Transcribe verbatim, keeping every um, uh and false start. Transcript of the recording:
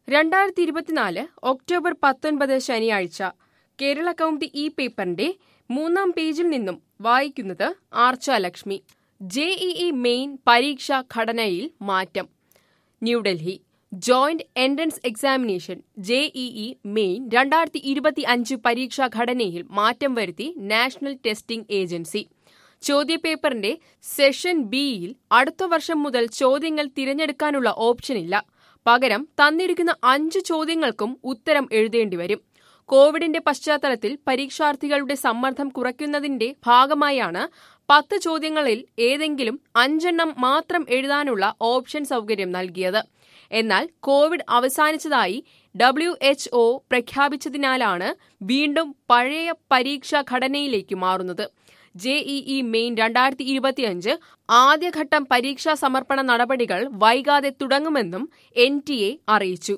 രണ്ടായിരത്തി ഇരുപത്തിനാല് ഒക്ടോബർ പത്തൊൻപത് ശനിയാഴ്ച കേരള കൗമുദി ഈ പേപ്പറിന്റെ മൂന്നാം പേജിൽ നിന്നും വായിക്കുന്നത് ആർച്ച ലക്ഷ്മി. ജെഇഇ മെയിൻ പരീക്ഷാ ഘടനയിൽ മാറ്റം. New Delhi. Joint entrance examination JEE main രണ്ടായിരത്തി ഇരുപത്തി അഞ്ച് പരീക്ഷാ ഘടനയിൽ മാറ്റം വരുത്തി നാഷണൽ ടെസ്റ്റിംഗ് ഏജൻസി. ചോദ്യപേപ്പറിന്റെ സെഷൻ ബിയിൽ അടുത്ത വർഷം മുതൽ ചോദ്യങ്ങൾ തിരഞ്ഞെടുക്കാനുള്ള ഓപ്ഷനില്ല. പകരം തന്നിരിക്കുന്ന അഞ്ച് ചോദ്യങ്ങൾക്കും ഉത്തരം എഴുതേണ്ടിവരും. കോവിഡിന്റെ പശ്ചാത്തലത്തിൽ പരീക്ഷാർത്ഥികളുടെ സമ്മർദ്ദം കുറയ്ക്കുന്നതിന്റെ ഭാഗമായാണ് പത്ത് ചോദ്യങ്ങളിൽ ഏതെങ്കിലും അഞ്ചെണ്ണം മാത്രം എഴുതാനുള്ള ഓപ്ഷൻ സൗകര്യം നൽകിയത്. എന്നാൽ കോവിഡ് അവസാനിച്ചതായി ഡബ്ല്യു എച്ച് ഒ പ്രഖ്യാപിച്ചതിനാലാണ് വീണ്ടും പഴയ പരീക്ഷാ ഘടനയിലേക്ക് മാറുന്നത്. ജെഇഇ മെയിൻ രണ്ടായിരത്തി ഇരുപത്തിയഞ്ച് ആദ്യഘട്ടം പരീക്ഷാ സമർപ്പണ നടപടികൾ വൈകാതെ തുടങ്ങുമെന്നും എൻ ടി എ അറിയിച്ചു.